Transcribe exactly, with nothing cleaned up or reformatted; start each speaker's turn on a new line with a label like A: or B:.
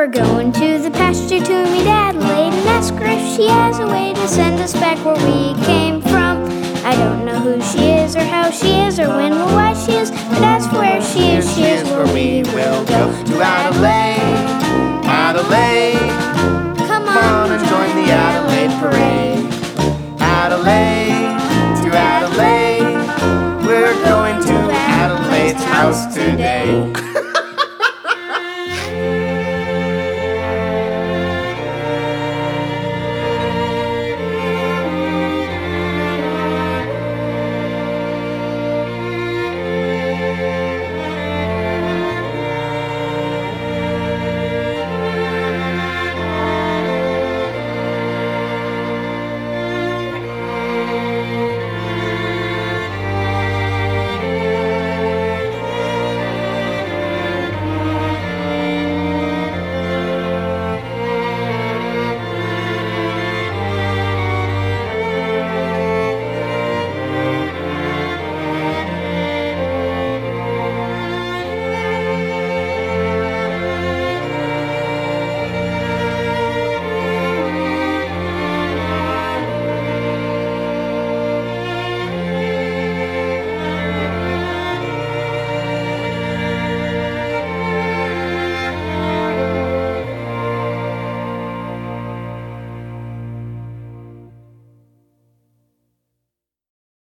A: we're going to the pasture to meet Adelaide and ask her if she has a way to send us back where we came from. I don't know who she is or how she is or when or why she is, but as for where she is, she is where we will go.